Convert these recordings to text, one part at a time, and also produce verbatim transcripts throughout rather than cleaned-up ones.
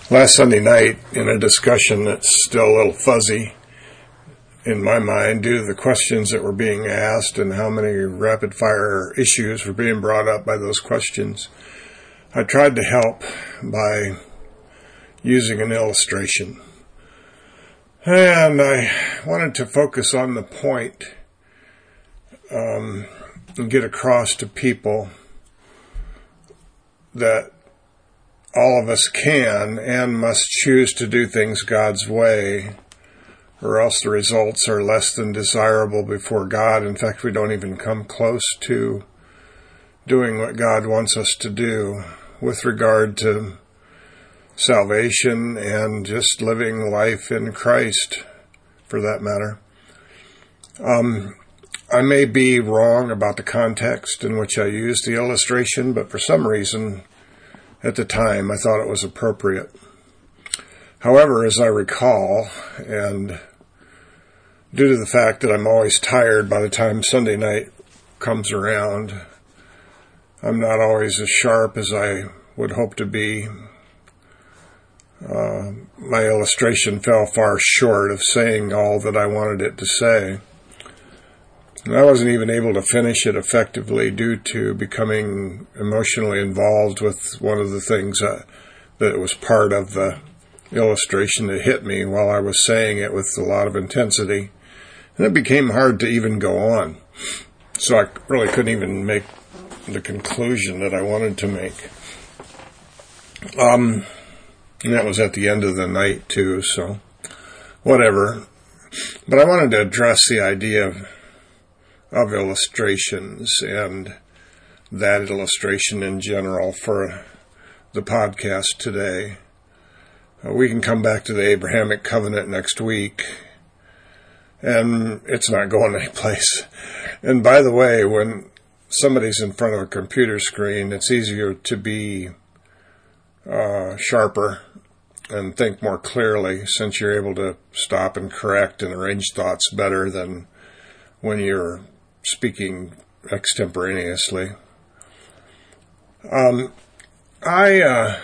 Last Sunday night, in a discussion that's still a little fuzzy in my mind due to the questions that were being asked and how many rapid-fire issues were being brought up by those questions, I tried to help by using an illustration. And I wanted to focus on the point um, and get across to people that all of us can and must choose to do things God's way, or else the results are less than desirable before God. In fact, we don't even come close to doing what God wants us to do with regard to salvation and just living life in Christ, for that matter. Um, I may be wrong about the context in which I used the illustration, but for some reason, at the time, I thought it was appropriate. However, as I recall, and due to the fact that I'm always tired by the time Sunday night comes around, I'm not always as sharp as I would hope to be. Uh, my illustration fell far short of saying all that I wanted it to say. And I wasn't even able to finish it effectively due to becoming emotionally involved with one of the things uh, that was part of the illustration that hit me while I was saying it with a lot of intensity. And it became hard to even go on. So I really couldn't even make the conclusion that I wanted to make. Um, and that was at the end of the night too, so whatever. But I wanted to address the idea of of illustrations and that illustration in general for the podcast today. Uh, we can come back to the Abrahamic covenant next week, and it's not going anyplace. And by the way, when somebody's in front of a computer screen, it's easier to be uh, sharper and think more clearly, since you're able to stop and correct and arrange thoughts better than when you're speaking extemporaneously. Um, I uh,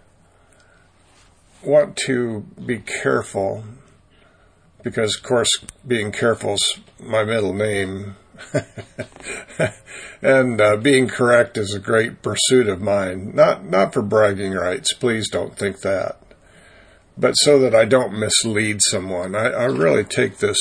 want to be careful, because, of course, being careful is my middle name, and uh, being correct is a great pursuit of mine. Not not for bragging rights, please don't think that, but so that I don't mislead someone. I, I really take this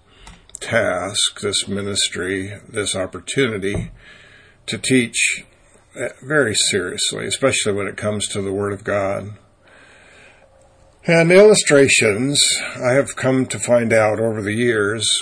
task, this ministry, this opportunity to teach very seriously, especially when it comes to the Word of God. And illustrations, I have come to find out over the years,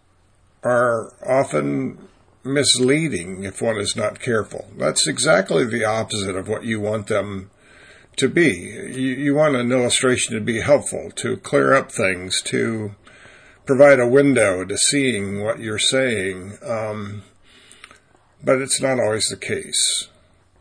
are often misleading if one is not careful. That's exactly the opposite of what you want them to be. You, you want an illustration to be helpful, to clear up things, to provide a window to seeing what you're saying, um, but it's not always the case.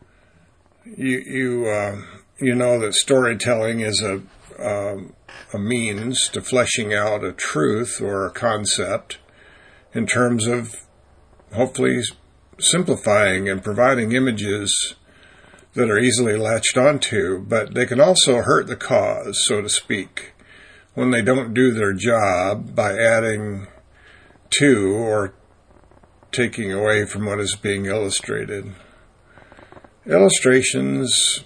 You you uh, you know that storytelling is a uh, a means to fleshing out a truth or a concept in terms of hopefully simplifying and providing images that are easily latched onto, but they can also hurt the cause, so to speak, when they don't do their job by adding to or taking away from what is being illustrated. Illustrations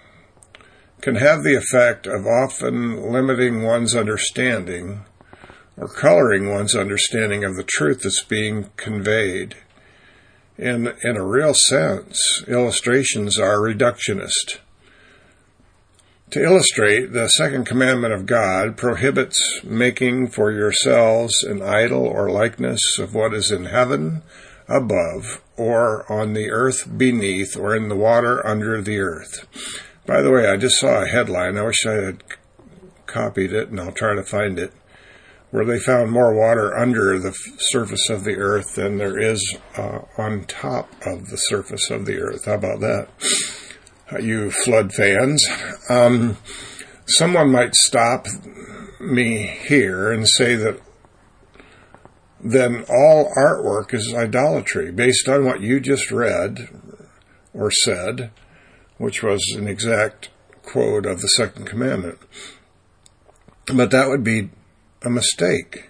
can have the effect of often limiting one's understanding or coloring one's understanding of the truth that's being conveyed. In, in a real sense, illustrations are reductionist. To illustrate, the second commandment of God prohibits making for yourselves an idol or likeness of what is in heaven above, or on the earth beneath, or in the water under the earth. By the way, I just saw a headline. I wish I had copied it, and I'll try to find it, where they found more water under the surface of the earth than there is uh, on top of the surface of the earth. How about that? You flood fans. Um, someone might stop me here and say that then all artwork is idolatry based on what you just read or said, which was an exact quote of the second commandment. But that would be a mistake.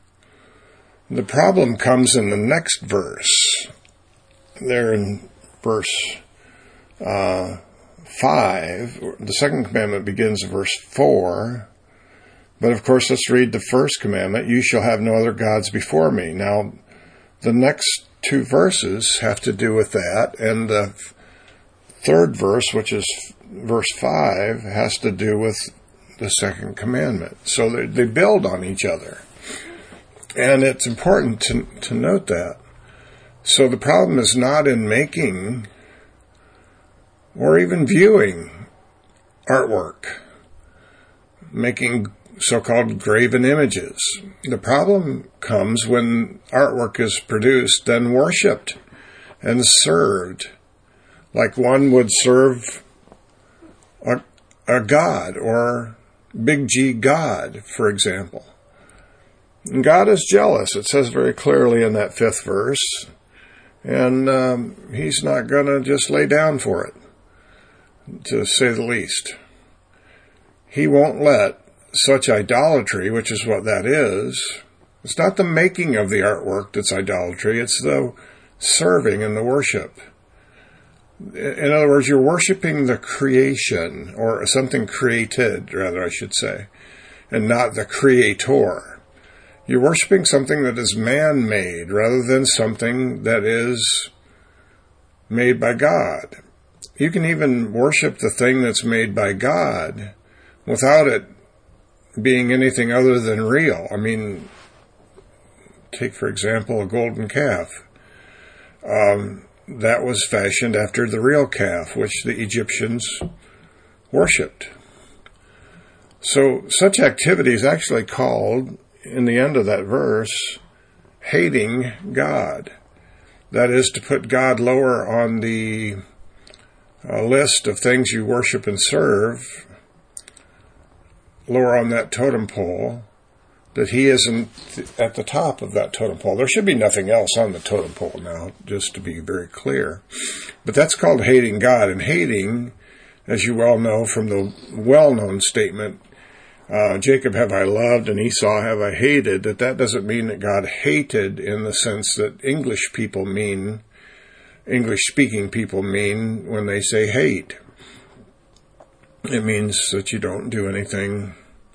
The problem comes in the next verse. There in verse uh, five, the second commandment begins in verse four. But of course, let's read the first commandment. You shall have no other gods before me. Now, the next two verses have to do with that, and the third verse, which is verse five, has to do with the second commandment. So they, they build on each other. And it's important to, to note that. So the problem is not in making or even viewing artwork, making so-called graven images. The problem comes when artwork is produced, then worshipped and served, like one would serve a, a god, or big G God, for example. And God is jealous. It says very clearly in that fifth verse, and um, he's not going to just lay down for it, to say the least. He won't let such idolatry, which is what that is. It's not the making of the artwork that's idolatry, it's the serving and the worship. In other words, you're worshiping the creation, or something created, rather, I should say, and not the creator. You're worshiping something that is man-made, rather than something that is made by God. You can even worship the thing that's made by God without it being anything other than real. I mean, take, for example, a golden calf. Um, that was fashioned after the real calf, which the Egyptians worshipped. So such activity is actually called, in the end of that verse, hating God. That is, to put God lower on the uh, list of things you worship and serve, lower on that totem pole, that he isn't at the top of that totem pole. There should be nothing else on the totem pole now, just to be very clear. But that's called hating God. And hating, as you well know from the well-known statement, uh, Jacob have I loved and Esau have I hated, that that doesn't mean that God hated in the sense that English people mean, English-speaking people mean when they say hate. It means that you don't do anything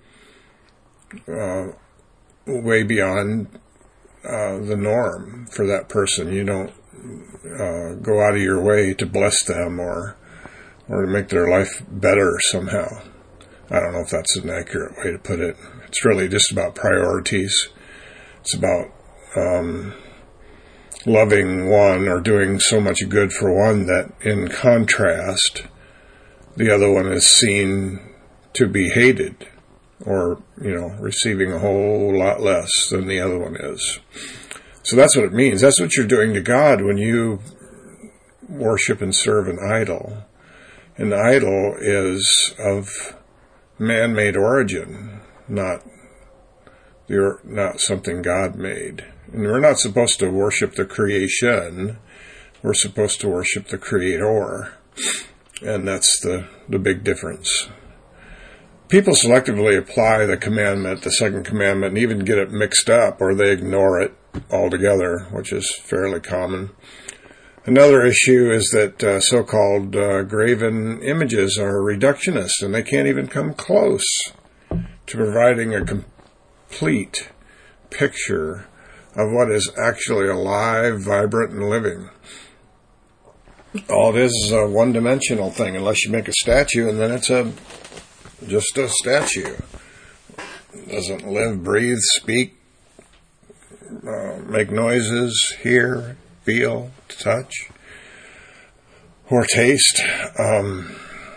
uh, way beyond uh, the norm for that person. You don't uh, go out of your way to bless them or or to make their life better somehow. I don't know if that's an accurate way to put it. It's really just about priorities. It's about um, loving one or doing so much good for one that, in contrast, the other one is seen to be hated, or, you know, receiving a whole lot less than the other one is. So that's what it means. That's what you're doing to God when you worship and serve an idol. An idol is of man-made origin, not the, not something God made. And we're not supposed to worship the creation. We're supposed to worship the Creator. And that's the, the big difference. People selectively apply the commandment, the second commandment, and even get it mixed up, or they ignore it altogether, which is fairly common. Another issue is that uh, so-called uh, graven images are reductionist, and they can't even come close to providing a complete picture of what is actually alive, vibrant, and living. All it is is a one-dimensional thing, unless you make a statue, and then it's a just a statue. It doesn't live, breathe, speak, uh, make noises, hear, feel, touch, or taste. Um,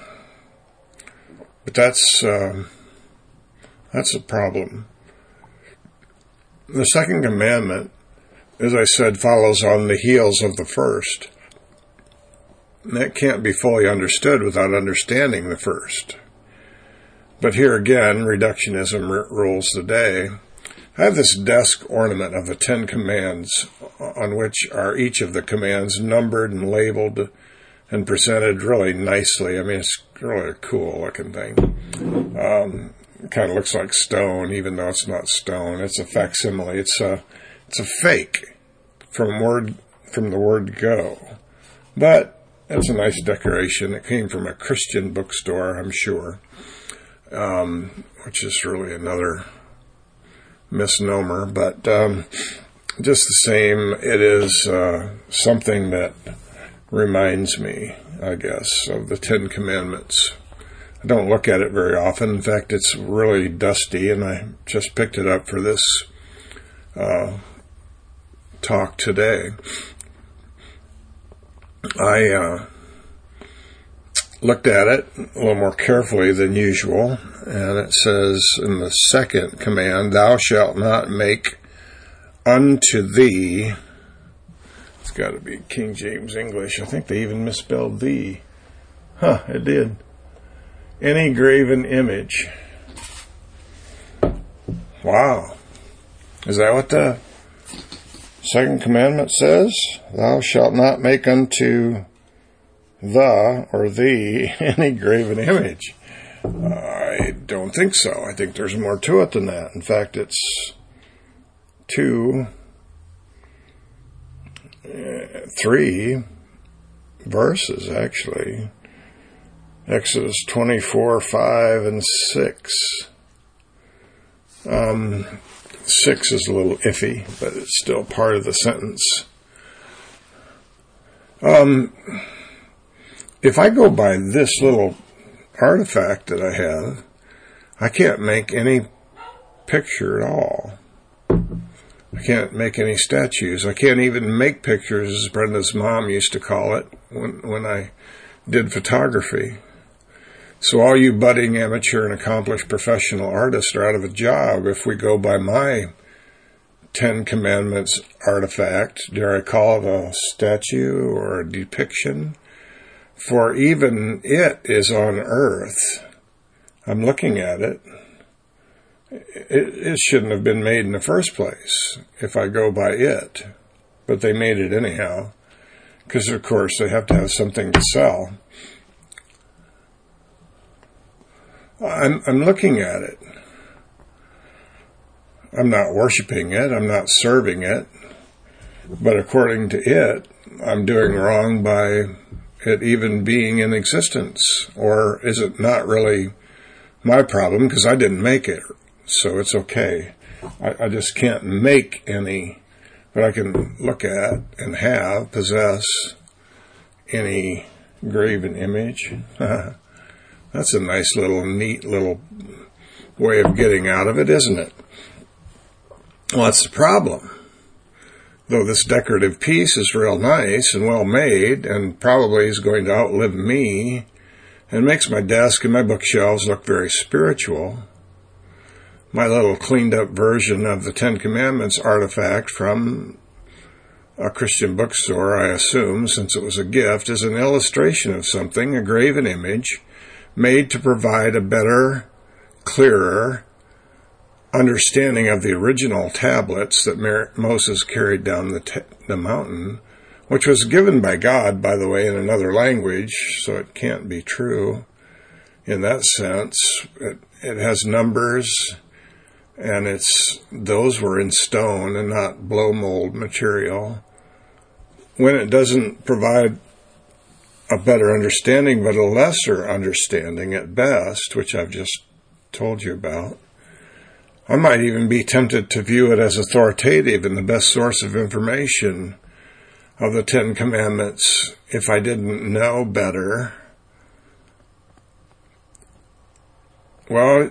but that's uh, that's a problem. The second commandment, as I said, follows on the heels of the first. And that can't be fully understood without understanding the first. But here again, reductionism r- rules the day. I have this desk ornament of the Ten Commands, on which are each of the commands numbered and labeled, and and presented really nicely. I mean, it's really a cool looking thing. Um, it kind of looks like stone, even though it's not stone. It's a facsimile. It's a, it's a fake from word, from the word go. But it's a nice decoration. It came from a Christian bookstore, I'm sure, um, which is really another misnomer. But um, just the same, it is uh, something that reminds me, I guess, of the Ten Commandments. I don't look at it very often. In fact, it's really dusty, and I just picked it up for this uh, talk today. I uh, looked at it a little more carefully than usual, and it says in the second command, "Thou shalt not make unto thee," it's got to be King James English, I think they even misspelled thee. Huh, it did. "Any graven image." Wow. Is that what the second commandment says? "Thou shalt not make unto the or thee any graven image." I don't think so. I think there's more to it than that. In fact, it's two, uh, three verses, actually. Exodus twenty-four, five, and six. Um... Six is a little iffy, but it's still part of the sentence. Um, if I go by this little artifact that I have, I can't make any picture at all. I can't make any statues. I can't even make pictures, as Brenda's mom used to call it, when, when I did photography. So all you budding amateur and accomplished professional artists are out of a job if we go by my Ten Commandments artifact. Dare I call it a statue or a depiction? For even it is on earth. I'm looking at it. It, it shouldn't have been made in the first place if I go by it. But they made it anyhow. Because, of course, they have to have something to sell. I'm, I'm looking at it. I'm not worshiping it. I'm not serving it. But according to it, I'm doing wrong by it even being in existence. Or is it not really my problem because I didn't make it? So it's okay. I, I just can't make any, but I can look at and have, possess any graven image. That's a nice little, neat little way of getting out of it, isn't it? Well, that's the problem. Though this decorative piece is real nice and well made and probably is going to outlive me and makes my desk and my bookshelves look very spiritual, my little cleaned up version of the Ten Commandments artifact from a Christian bookstore, I assume, since it was a gift, is an illustration of something, a graven image, made to provide a better, clearer understanding of the original tablets that Moses carried down the, t- the mountain, which was given by God, by the way, in another language, so it can't be true in that sense. It, it has numbers, and it's those were in stone and not blow mold material. When it doesn't provide a better understanding, but a lesser understanding at best, which I've just told you about, I might even be tempted to view it as authoritative and the best source of information of the Ten Commandments if I didn't know better. Well,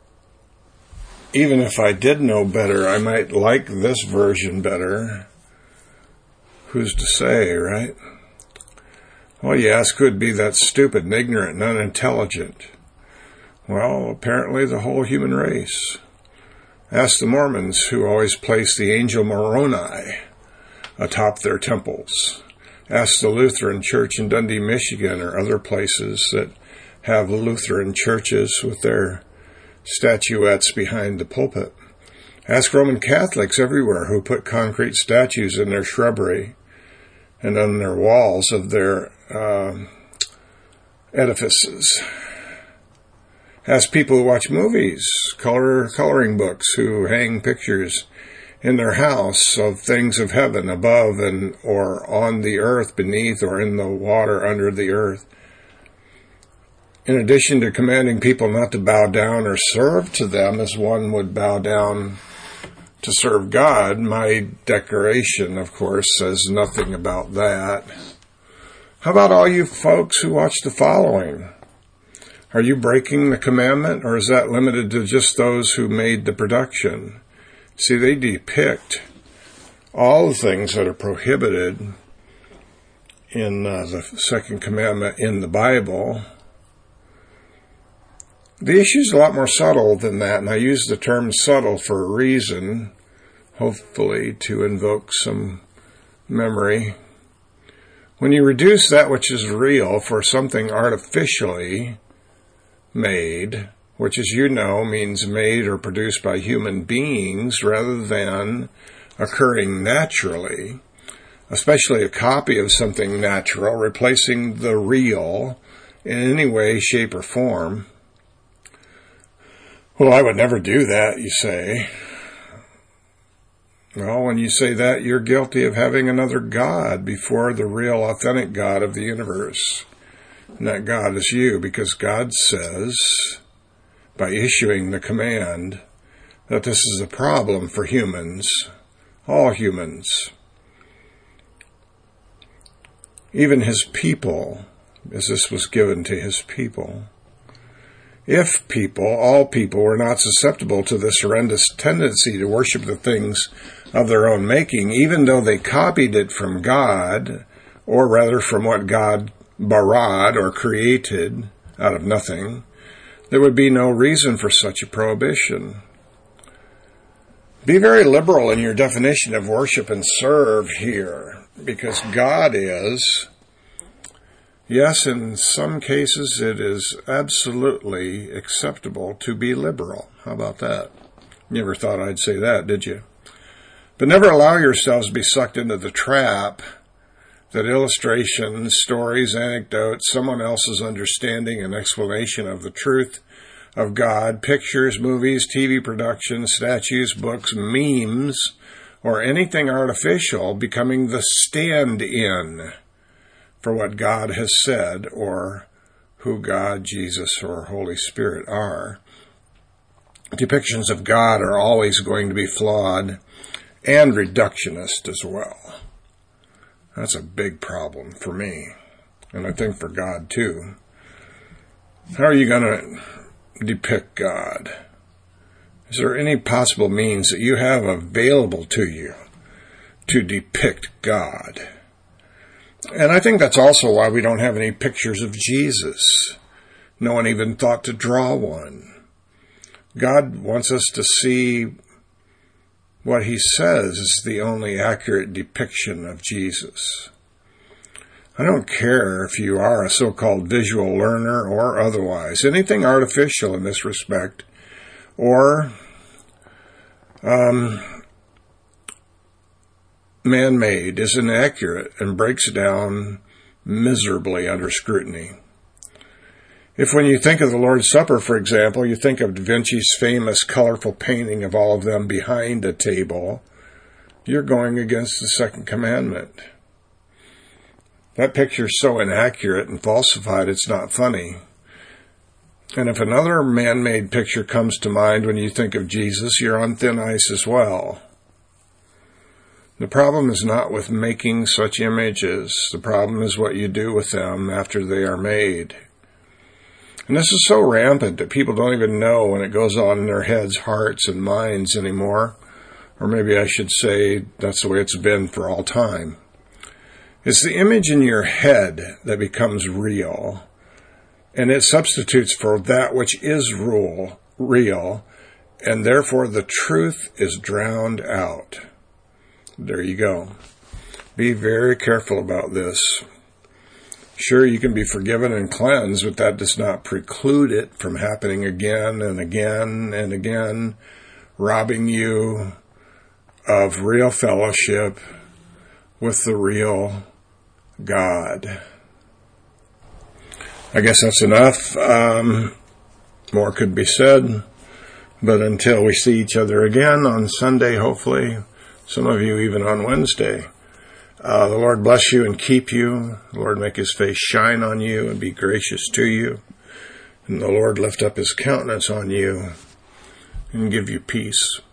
even if I did know better, I might like this version better. Who's to say, right? Well, you ask, who'd be that stupid and ignorant and unintelligent? Well, apparently the whole human race. Ask the Mormons, who always place the angel Moroni atop their temples. Ask the Lutheran Church in Dundee, Michigan, or other places that have Lutheran churches with their statuettes behind the pulpit. Ask Roman Catholics everywhere who put concrete statues in their shrubbery and on their walls of their uh, edifices. Has people who watch movies, color coloring books, who hang pictures in their house of things of heaven above and or on the earth beneath or in the water under the earth. In addition to commanding people not to bow down or serve to them as one would bow down to serve God, my declaration, of course, says nothing about that. How about all you folks who watch the following? Are you breaking the commandment, or is that limited to just those who made the production? See, they depict all the things that are prohibited in uh, the second commandment in the Bible. The issue is a lot more subtle than that, and I use the term subtle for a reason, hopefully to invoke some memory. When you reduce that which is real for something artificially made, which, as you know, means made or produced by human beings rather than occurring naturally, especially a copy of something natural, replacing the real in any way, shape, or form. Well, I would never do that, you say. Well, when you say that, you're guilty of having another God before the real, authentic God of the universe. And that God is you, because God says, by issuing the command, that this is a problem for humans, all humans, even his people, as this was given to his people. If people, all people, were not susceptible to this horrendous tendency to worship the things of their own making, even though they copied it from God, or rather from what God barad, or created out of nothing, there would be no reason for such a prohibition. Be very liberal in your definition of worship and serve here, because God is, yes, in some cases it is absolutely acceptable to be liberal. How about that? You never thought I'd say that, did you? But never allow yourselves to be sucked into the trap that illustrations, stories, anecdotes, someone else's understanding and explanation of the truth of God, pictures, movies, T V productions, statues, books, memes, or anything artificial becoming the stand-in for what God has said or who God, Jesus, or Holy Spirit are. Depictions of God are always going to be flawed and reductionist as well. That's a big problem for me, and I think for God too. How are you going to depict God? Is there any possible means that you have available to you to depict God? And I think that's also why we don't have any pictures of Jesus. No one even thought to draw one. God wants us to see what he says is the only accurate depiction of Jesus. I don't care if you are a so-called visual learner or otherwise. Anything artificial in this respect or um, man-made is inaccurate and breaks down miserably under scrutiny. If when you think of the Lord's Supper, for example, you think of Da Vinci's famous colorful painting of all of them behind a table, you're going against the second commandment. That picture's so inaccurate and falsified it's not funny. And if another man-made picture comes to mind when you think of Jesus, you're on thin ice as well. The problem is not with making such images. The problem is what you do with them after they are made. And this is so rampant that people don't even know when it goes on in their heads, hearts, and minds anymore. Or maybe I should say that's the way it's been for all time. It's the image in your head that becomes real, and it substitutes for that which is rule, real, and therefore the truth is drowned out. There you go. Be very careful about this. Sure, you can be forgiven and cleansed, but that does not preclude it from happening again and again and again, robbing you of real fellowship with the real God. I guess that's enough. Um, more could be said. But until we see each other again on Sunday, hopefully, some of you even on Wednesday, uh, the Lord bless you and keep you. The Lord make his face shine on you and be gracious to you. And the Lord lift up his countenance on you and give you peace.